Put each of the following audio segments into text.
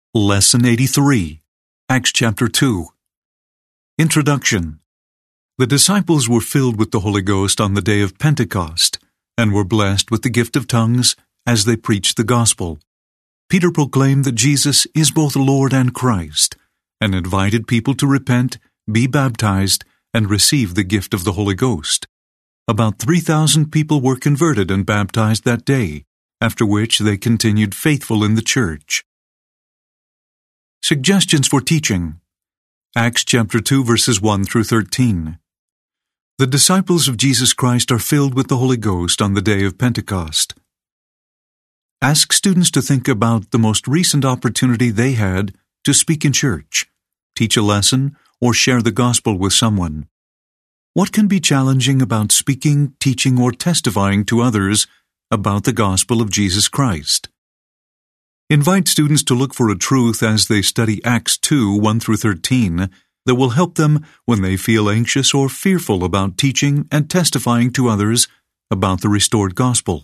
Lesson 83, Acts chapter 2. Introduction. The disciples were filled with the Holy Ghost on the day of Pentecost, and were blessed with the gift of tongues as they preached the gospel. Peter proclaimed that Jesus is both Lord and Christ, and invited people to repent, be baptized, and receive the gift of the Holy Ghost. About 3,000 people were converted and baptized that day, after which they continued faithful in the church. Suggestions for teaching. Acts chapter 2 verses 1 through 13. The disciples of Jesus Christ are filled with the Holy Ghost on the day of Pentecost. Ask students to think about the most recent opportunity they had to speak in church, teach a lesson, or share the gospel with someone. What can be challenging about speaking, teaching, or testifying to others about the gospel of Jesus Christ? Invite students to look for a truth as they study Acts 2, 1 through 13 that will help them when they feel anxious or fearful about teaching and testifying to others about the restored gospel.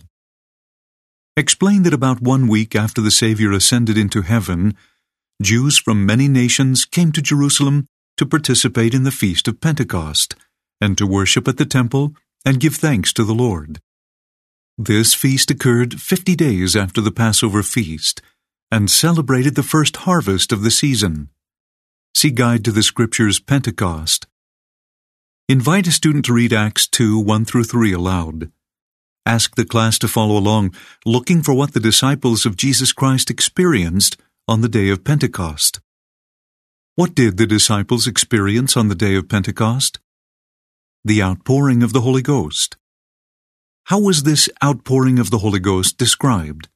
Explain that about 1 week after the Savior ascended into heaven, Jews from many nations came to Jerusalem to participate in the Feast of Pentecost and to worship at the temple and give thanks to the Lord. This feast occurred 50 days after the Passover feast and celebrated the first harvest of the season. See Guide to the Scriptures, Pentecost. Invite a student to read Acts 2, 1 through 3 aloud. Ask the class to follow along, looking for what the disciples of Jesus Christ experienced on the day of Pentecost. What did the disciples experience on the day of Pentecost? The outpouring of the Holy Ghost. How was this outpouring of the Holy Ghost described?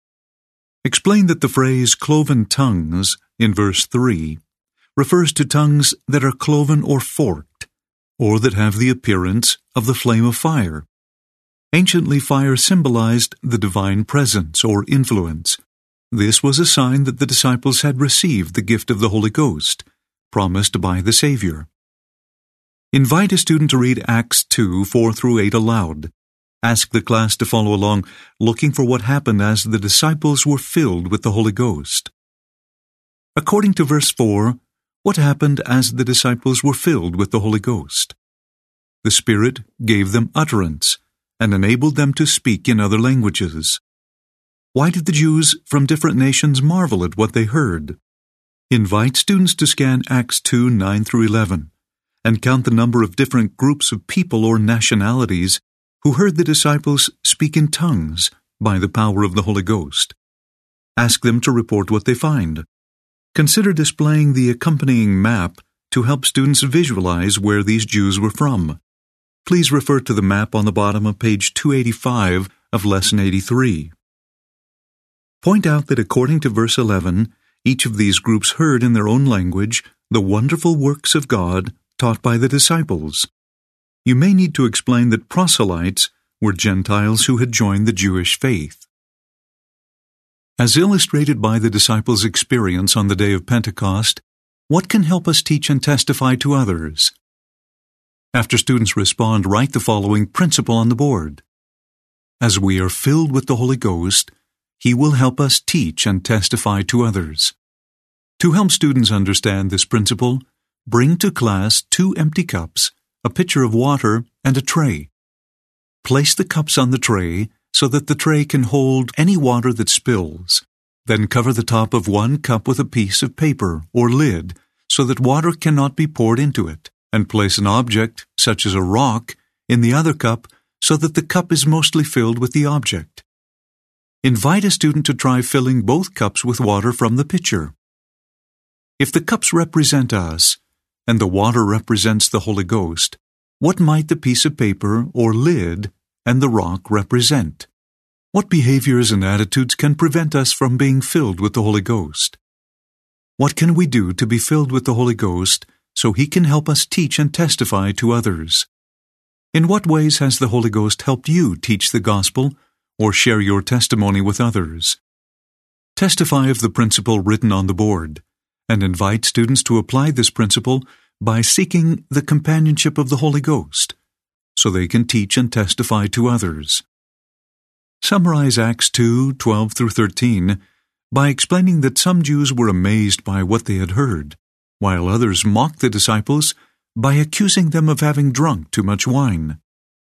Explain that the phrase cloven tongues in verse 3 refers to tongues that are cloven or forked, or that have the appearance of the flame of fire. Anciently, fire symbolized the divine presence or influence. This was a sign that the disciples had received the gift of the Holy Ghost, promised by the Savior. Invite a student to read Acts 2, 4 through 8 aloud. Ask the class to follow along, looking for what happened as the disciples were filled with the Holy Ghost. According to verse 4, what happened as the disciples were filled with the Holy Ghost? The Spirit gave them utterance and enabled them to speak in other languages. Why did the Jews from different nations marvel at what they heard? Invite students to scan Acts 2, 9 through 11 and count the number of different groups of people or nationalities who heard the disciples speak in tongues by the power of the Holy Ghost. Ask them to report what they find. Consider displaying the accompanying map to help students visualize where these Jews were from. Please refer to the map on the bottom of page 285 of Lesson 83. Point out that according to verse 11, each of these groups heard in their own language the wonderful works of God taught by the disciples. You may need to explain that proselytes were Gentiles who had joined the Jewish faith. As illustrated by the disciples' experience on the day of Pentecost, what can help us teach and testify to others? After students respond, write the following principle on the board. As we are filled with the Holy Ghost, He will help us teach and testify to others. To help students understand this principle, bring to class 2 empty cups, a pitcher of water, and a tray. Place the cups on the tray so that the tray can hold any water that spills. Then cover the top of one cup with a piece of paper or lid so that water cannot be poured into it, and place an object, such as a rock, in the other cup so that the cup is mostly filled with the object. Invite a student to try filling both cups with water from the pitcher. If the cups represent us, and the water represents the Holy Ghost, what might the piece of paper or lid and the rock represent? What behaviors and attitudes can prevent us from being filled with the Holy Ghost? What can we do to be filled with the Holy Ghost so He can help us teach and testify to others? In what ways has the Holy Ghost helped you teach the gospel or share your testimony with others? Testify of the principle written on the board, and invite students to apply this principle by seeking the companionship of the Holy Ghost, so they can teach and testify to others. Summarize Acts 2, 12 through 13 by explaining that some Jews were amazed by what they had heard, while others mocked the disciples by accusing them of having drunk too much wine.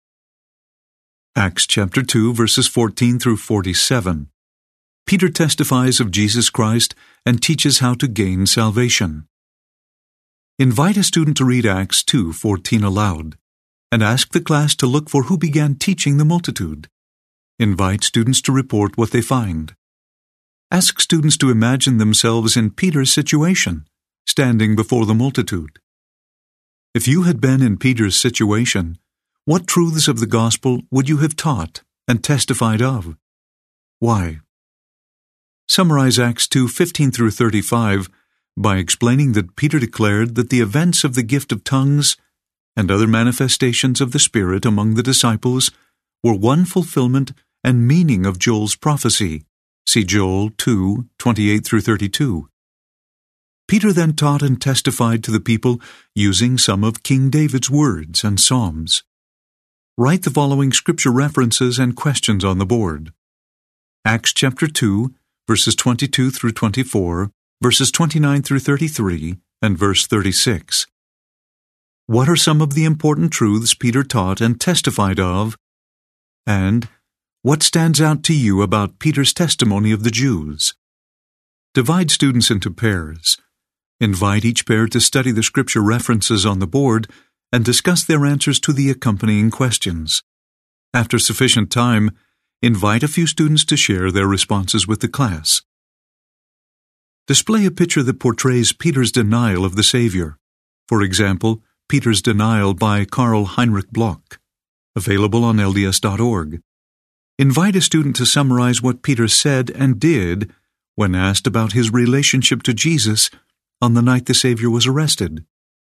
Acts chapter 2, verses 14 through 47. Peter testifies of Jesus Christ and teaches how to gain salvation. Invite a student to read Acts 2:14 aloud, and ask the class to look for who began teaching the multitude. Invite students to report what they find. Ask students to imagine themselves in Peter's situation, standing before the multitude. If you had been in Peter's situation, what truths of the gospel would you have taught and testified of? Why? Summarize Acts 2:15 through 35 by explaining that Peter declared that the events of the gift of tongues and other manifestations of the Spirit among the disciples were one fulfillment and meaning of Joel's prophecy. See Joel 2:28 through 32. Peter then taught and testified to the people using some of King David's words and psalms. Write the following scripture references and questions on the board. Acts chapter 2, verses 22 through 24, verses 29 through 33, and verse 36. What are some of the important truths Peter taught and testified of? And what stands out to you about Peter's testimony of the Jews? Divide students into pairs. Invite each pair to study the scripture references on the board and discuss their answers to the accompanying questions. After sufficient time, invite a few students to share their responses with the class. Display a picture that portrays Peter's denial of the Savior. For example, Peter's Denial by Karl Heinrich Bloch, available on LDS.org. Invite a student to summarize what Peter said and did when asked about his relationship to Jesus on the night the Savior was arrested.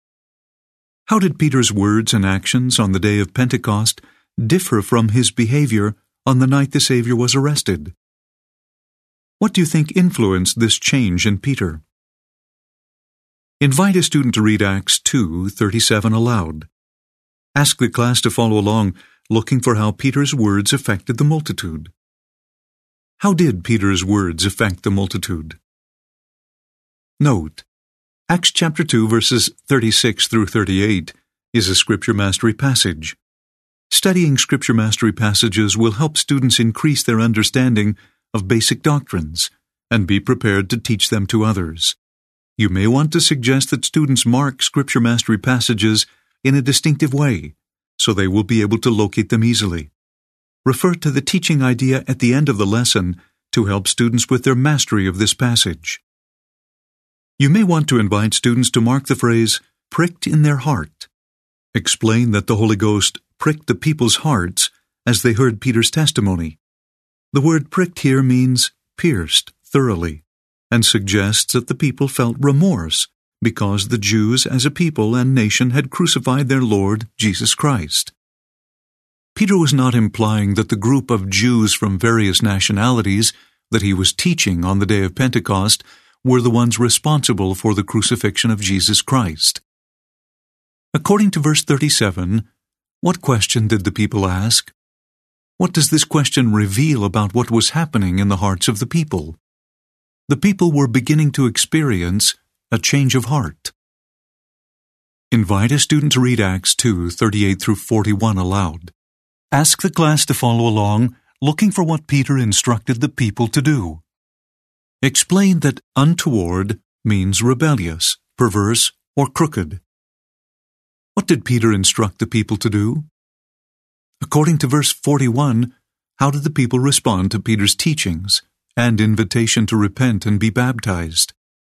How did Peter's words and actions on the day of Pentecost differ from his behavior on the night the Savior was arrested? What do you think influenced this change in Peter? Invite a student to read Acts 2:37 aloud. Ask the class to follow along, looking for how Peter's words affected the multitude. How did Peter's words affect the multitude? Note, Acts chapter 2 verses 36 through 38 is a scripture mastery passage. Studying scripture mastery passages will help students increase their understanding of basic doctrines and be prepared to teach them to others. You may want to suggest that students mark scripture mastery passages in a distinctive way, so they will be able to locate them easily. Refer to the teaching idea at the end of the lesson to help students with their mastery of this passage. You may want to invite students to mark the phrase, pricked in their heart. Explain that the Holy Ghost pricked the people's hearts as they heard Peter's testimony. The word pricked here means pierced thoroughly, and suggests that the people felt remorse because the Jews as a people and nation had crucified their Lord Jesus Christ. Peter was not implying that the group of Jews from various nationalities that he was teaching on the day of Pentecost were the ones responsible for the crucifixion of Jesus Christ. According to verse 37, what question did the people ask? What does this question reveal about what was happening in the hearts of the people? The people were beginning to experience a change of heart. Invite a student to read Acts 2:38 through 41 aloud. Ask the class to follow along, looking for what Peter instructed the people to do. Explain that untoward means rebellious, perverse, or crooked. What did Peter instruct the people to do? According to verse 41, how did the people respond to Peter's teachings and invitation to repent and be baptized?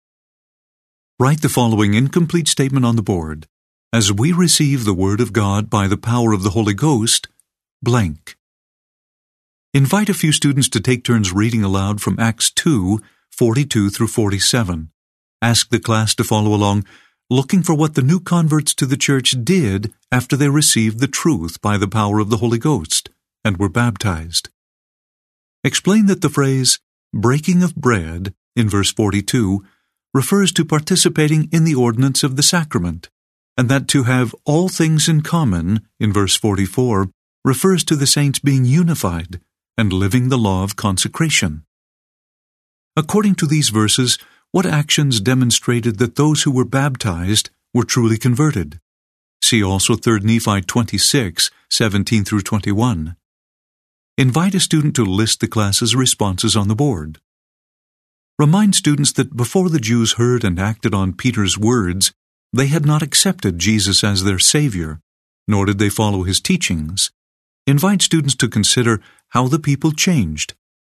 Write the following incomplete statement on the board. As we receive the Word of God by the power of the Holy Ghost, blank. Invite a few students to take turns reading aloud from Acts 2:42 through 47. Ask the class to follow along, looking for what the new converts to the church did after they received the truth by the power of the Holy Ghost and were baptized. Explain that the phrase, breaking of bread, in verse 42, refers to participating in the ordinance of the sacrament, and that to have all things in common, in verse 44, refers to the saints being unified and living the law of consecration. According to these verses, what actions demonstrated that those who were baptized were truly converted? See also 3 Nephi 26, 17 through 21. Invite a student to list the class's responses on the board. Remind students that before the Jews heard and acted on Peter's words, they had not accepted Jesus as their Savior, nor did they follow his teachings. Invite students to consider how the people changed.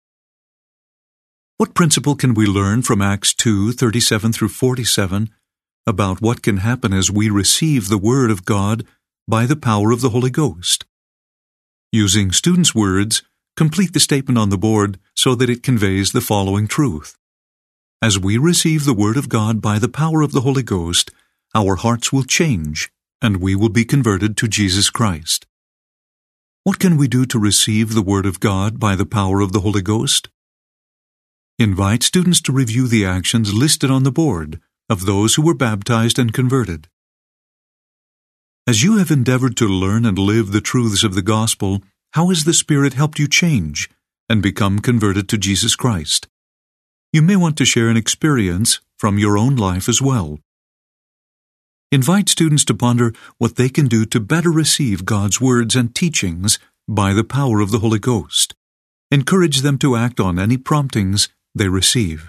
What principle can we learn from Acts 2, 37 through 47 about what can happen as we receive the Word of God by the power of the Holy Ghost? Using students' words, complete the statement on the board so that it conveys the following truth. As we receive the Word of God by the power of the Holy Ghost, our hearts will change, and we will be converted to Jesus Christ. What can we do to receive the Word of God by the power of the Holy Ghost? Invite students to review the actions listed on the board of those who were baptized and converted. As you have endeavored to learn and live the truths of the gospel, how has the Spirit helped you change and become converted to Jesus Christ? You may want to share an experience from your own life as well. Invite students to ponder what they can do to better receive God's words and teachings by the power of the Holy Ghost. Encourage them to act on any promptings they receive.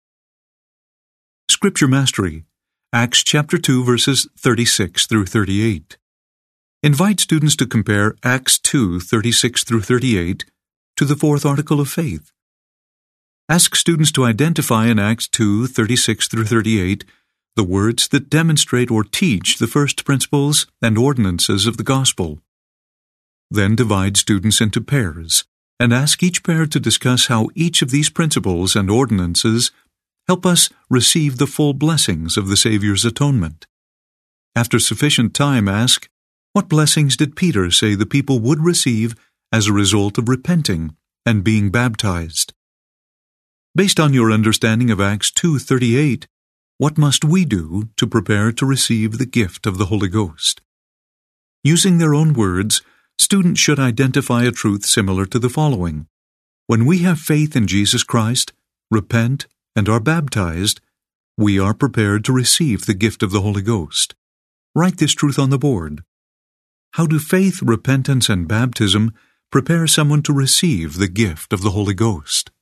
Scripture Mastery, Acts chapter 2 verses 36 through 38. Invite students to compare Acts 2, 36 through 38 to the fourth article of faith. Ask students to identify in Acts 2, 36 through 38 the words that demonstrate or teach the first principles and ordinances of the gospel. Then divide students into pairs, and ask each pair to discuss how each of these principles and ordinances help us receive the full blessings of the Savior's atonement. After sufficient time, ask, what blessings did Peter say the people would receive as a result of repenting and being baptized? Based on your understanding of Acts 2:38, what must we do to prepare to receive the gift of the Holy Ghost? Using their own words, students should identify a truth similar to the following. When we have faith in Jesus Christ, repent, and are baptized, we are prepared to receive the gift of the Holy Ghost. Write this truth on the board. How do faith, repentance, and baptism prepare someone to receive the gift of the Holy Ghost?